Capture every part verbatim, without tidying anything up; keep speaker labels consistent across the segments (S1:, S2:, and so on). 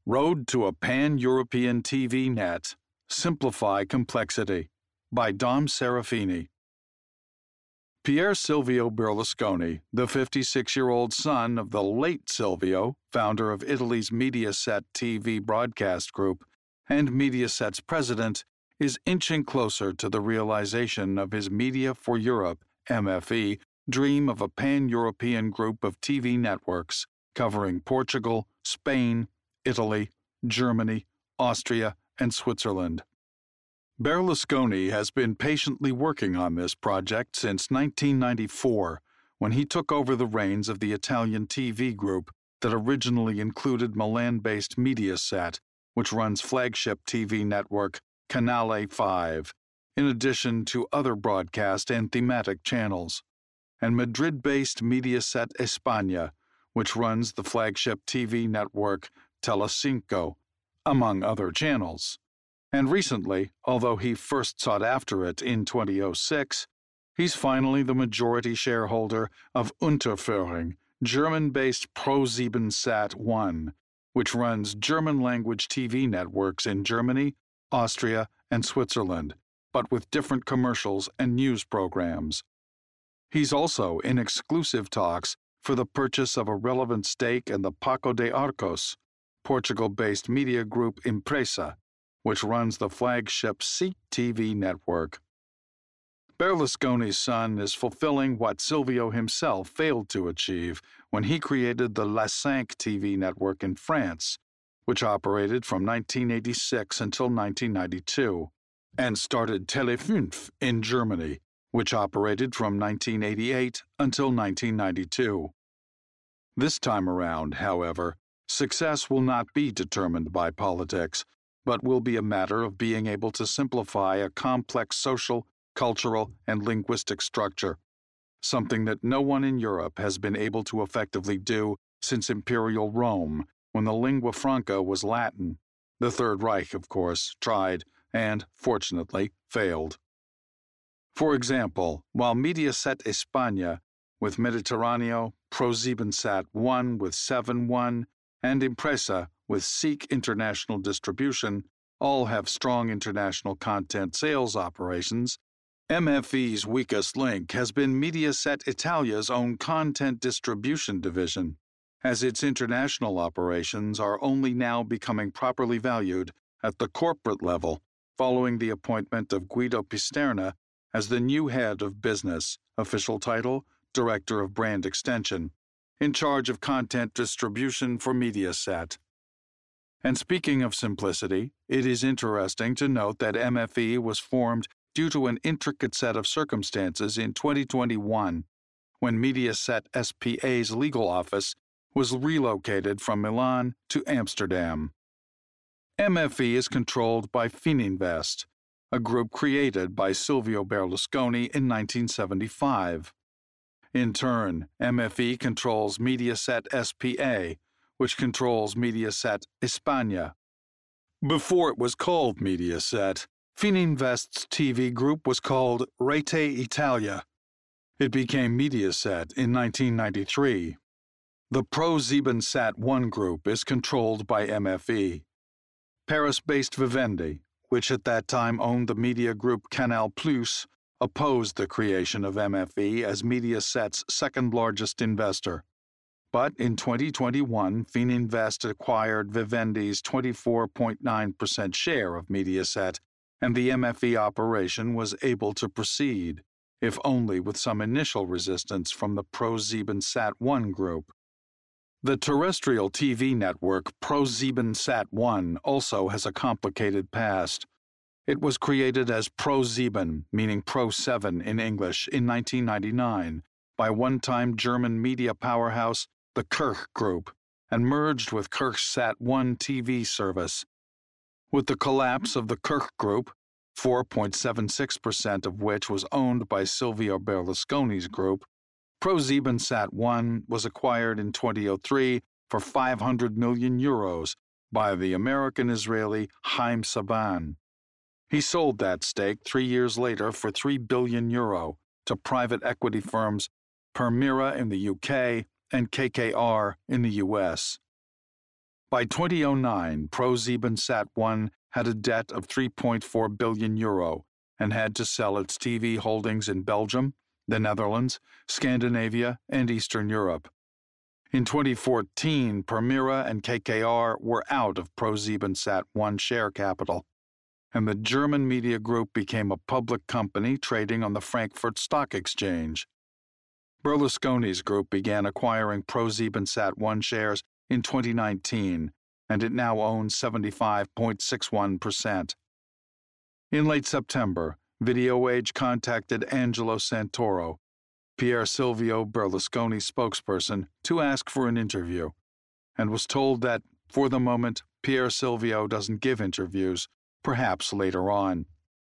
S1: Road to a Pan-European T V Net. Simplify Complexity by Dom Serafini. Pier Silvio Berlusconi, the fifty-six-year-old son of the late Silvio, founder of Italy's Mediaset T V broadcast group, and Mediaset's president, is inching closer to the realization of his Media for Europe, M F E, dream of a pan-European group of T V networks covering Portugal, Spain, Italy, Germany, Austria, and Switzerland. Berlusconi has been patiently working on this project since nineteen ninety-four, when he took over the reins of the Italian T V group that originally included Milan-based Mediaset, which runs flagship T V network Canale five, in addition to other broadcast and thematic channels, and Madrid-based Mediaset España, which runs the flagship T V network Telecinco, among other channels. And recently, although he first sought after it in two thousand six, he's finally the majority shareholder of Unterföhring, German-based ProSiebenSat one, which runs German-language T V networks in Germany, Austria, and Switzerland, but with different commercials and news programs. He's also in exclusive talks for the purchase of a relevant stake in the Paco de Arcos, Portugal-based media group Impresa, which runs the flagship SIC T V network. Berlusconi's son is fulfilling what Silvio himself failed to achieve when he created the La Cinq T V network in France, which operated from nineteen eighty-six until nineteen ninety-two, and started Tele5 in Germany, which operated from nineteen eighty-eight until nineteen ninety-two. This time around, however, success will not be determined by politics, but will be a matter of being able to simplify a complex social, cultural, and linguistic structure, something that no one in Europe has been able to effectively do since Imperial Rome, when the lingua franca was Latin. The Third Reich, of course, tried and, fortunately, failed. For example, while Mediaset España with Mediterráneo, ProSiebenSat one with seven one, and Impresa with SIC International Distribution all have strong international content sales operations, M F E's weakest link has been Mediaset Italia's own content distribution division, as its international operations are only now becoming properly valued at the corporate level following the appointment of Guido Pisterna as the new head of business, official title, Director of Brand Extension, in charge of content distribution for Mediaset. And speaking of simplicity, it is interesting to note that M F E was formed due to an intricate set of circumstances in twenty twenty-one, when Mediaset S P A's legal office was relocated from Milan to Amsterdam. M F E is controlled by Fininvest, a group created by Silvio Berlusconi in nineteen seventy-five. In turn, M F E controls Mediaset S P A, which controls Mediaset España. Before it was called Mediaset, Fininvest's T V group was called Rete Italia. It became Mediaset in nineteen ninety-three. The ProSiebenSat one group is controlled by M F E. Paris-based Vivendi, which at that time owned the media group Canal Plus, opposed the creation of M F E as Mediaset's second-largest investor. But in twenty twenty-one, Fininvest acquired Vivendi's twenty-four point nine percent share of Mediaset, and the M F E operation was able to proceed, if only with some initial resistance from the ProSiebenSat one group. The terrestrial T V network ProSiebenSat one also has a complicated past. It was created as ProSieben, meaning Pro seven in English, in nineteen ninety-nine, by one-time German media powerhouse the Kirch Group, and merged with Kirchsat one T V service. With the collapse of the Kirch Group, four point seven six percent of which was owned by Silvio Berlusconi's group, ProSiebenSat one was acquired in two thousand three for five hundred million euros by the American-Israeli Haim Saban. He sold that stake three years later for three billion euro to private equity firms Permira in the U K and K K R in the U S. By two thousand nine, ProSiebenSat one had a debt of three point four billion euro and had to sell its T V holdings in Belgium, the Netherlands, Scandinavia, and Eastern Europe. In twenty fourteen, Permira and K K R were out of ProSiebenSat one share capital, and the German media group became a public company trading on the Frankfurt Stock Exchange. Berlusconi's group began acquiring ProSiebenSat one shares in twenty nineteen, and it now owns seventy-five point six one percent. In late September, VideoAge contacted Angelo Santoro, Pier Silvio Berlusconi's spokesperson, to ask for an interview, and was told that, for the moment, Pier Silvio doesn't give interviews, perhaps later on.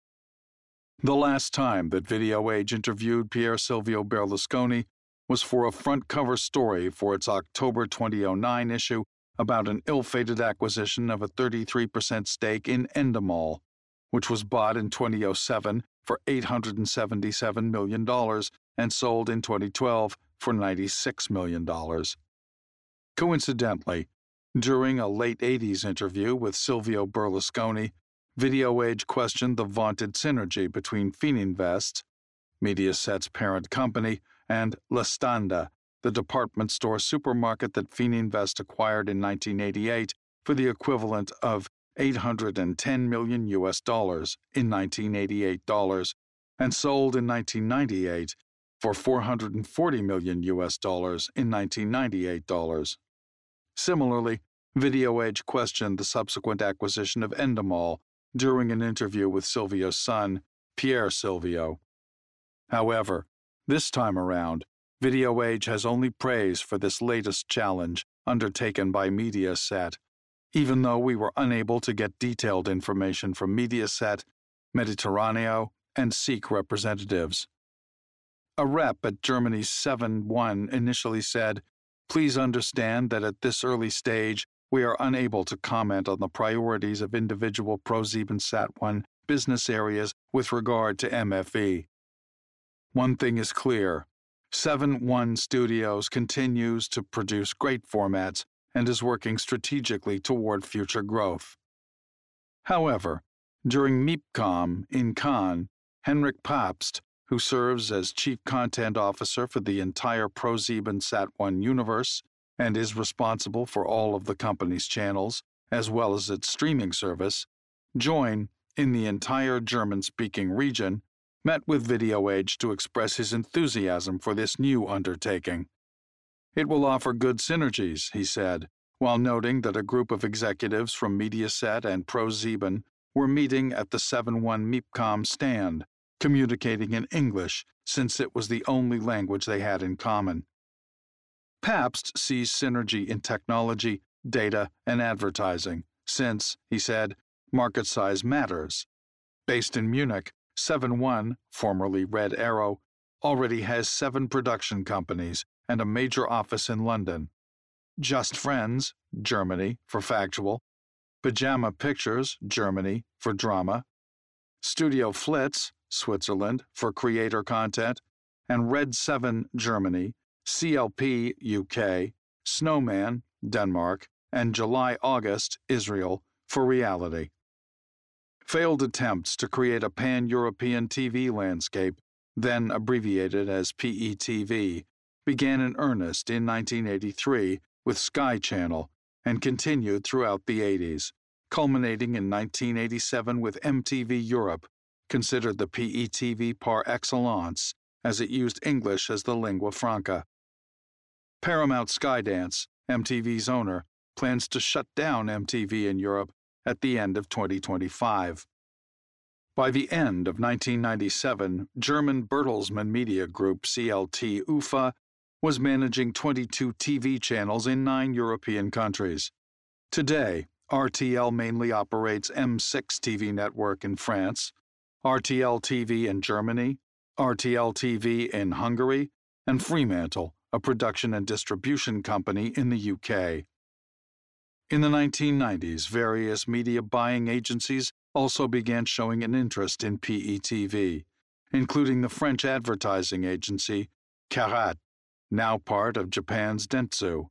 S1: The last time that VideoAge interviewed Pier Silvio Berlusconi was for a front-cover story for its October two thousand nine issue about an ill-fated acquisition of a thirty-three percent stake in Endemol, which was bought in two thousand seven for eight hundred seventy-seven million dollars and sold in twenty twelve for ninety-six million dollars. Coincidentally, during a late eighties interview with Silvio Berlusconi, VideoAge questioned the vaunted synergy between Fininvest, Mediaset's parent company, and La Standa, the department store supermarket that Fininvest acquired in nineteen eighty-eight for the equivalent of eight hundred ten million U S dollars in nineteen eighty-eight dollars and sold in nineteen ninety-eight for four hundred forty million U S dollars in nineteen ninety-eight dollars. Similarly, VideoAge questioned the subsequent acquisition of Endemol during an interview with Silvio's son, Pier Silvio. However, this time around, VideoAge has only praise for this latest challenge undertaken by Mediaset, even though we were unable to get detailed information from Mediaset, Mediterraneo, and Seek representatives. A rep at Germany's seven one initially said, "Please understand that at this early stage, we are unable to comment on the priorities of individual ProSiebenSat one business areas with regard to M F E. One thing is clear. seven one Studios continues to produce great formats and is working strategically toward future growth." However, during MIPCOM in Cannes, Henrik Pabst, who serves as Chief Content Officer for the entire ProSiebenSat one universe and is responsible for all of the company's channels, as well as its streaming service, Joyn, in the entire German-speaking region, met with VideoAge to express his enthusiasm for this new undertaking. "It will offer good synergies," he said, while noting that a group of executives from Mediaset and ProSieben were meeting at the seven one MIPCOM stand, communicating in English since it was the only language they had in common. Pabst sees synergy in technology, data, and advertising, since, he said, market size matters. Based in Munich, seven one, formerly Red Arrow, already has seven production companies and a major office in London. Just Friends, Germany, for factual, Pajama Pictures, Germany, for drama, Studio Flitz, Switzerland, for creator content, and Red seven, Germany, C L P, U K, Snowman, Denmark, and July August, Israel, for reality. Failed attempts to create a pan-European T V landscape, then abbreviated as P E T V, began in earnest in nineteen eighty-three with Sky Channel and continued throughout the eighties, culminating in nineteen eighty-seven with M T V Europe, considered the P E T V par excellence, as it used English as the lingua franca. Paramount Skydance, M T V's owner, plans to shut down M T V in Europe at the end of twenty twenty-five. By the end of nineteen ninety-seven, German Bertelsmann Media Group C L T U F A was managing twenty-two T V channels in nine European countries. Today, R T L mainly operates M six T V network in France, R T L T V in Germany, R T L T V in Hungary, and Fremantle, a production and distribution company in the U K. In the nineteen nineties, various media buying agencies also began showing an interest in P E T V, including the French advertising agency Carat, now part of Japan's Dentsu,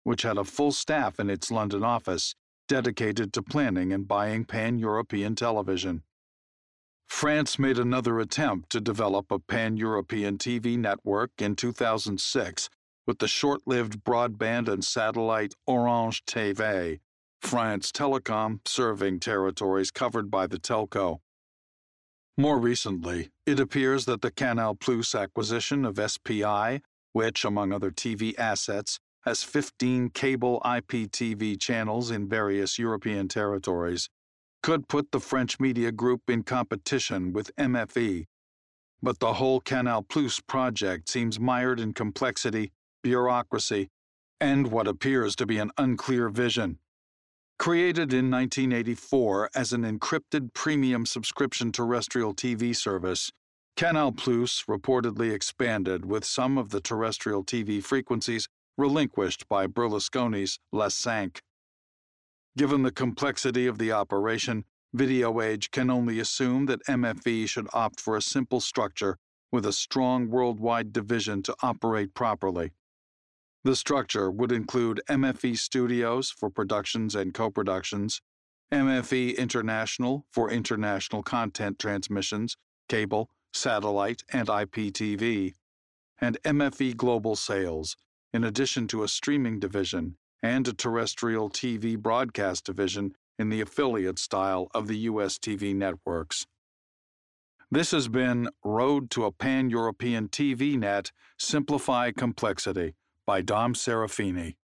S1: which had a full staff in its London office dedicated to planning and buying pan-European television. France made another attempt to develop a pan-European T V network in two thousand six with the short-lived broadband and satellite Orange T V, France Telecom serving territories covered by the telco. More recently, it appears that the Canal Plus acquisition of S P I, which, among other T V assets, has fifteen cable I P T V channels in various European territories, could put the French media group in competition with M F E. But the whole Canal Plus project seems mired in complexity, bureaucracy, and what appears to be an unclear vision. Created in nineteen eighty-four as an encrypted premium subscription terrestrial T V service, Canal Plus reportedly expanded with some of the terrestrial T V frequencies relinquished by Berlusconi's Les Cinq. Given the complexity of the operation, Video Age can only assume that M F E should opt for a simple structure with a strong worldwide division to operate properly. The structure would include M F E Studios for productions and co-productions, M F E International for international content transmissions, cable, satellite, and I P T V, and M F E Global Sales, in addition to a streaming division and a terrestrial T V broadcast division in the affiliate style of the U S T V networks. This has been Road to a Pan-European T V Net, Simplify Complexity by Dom Serafini.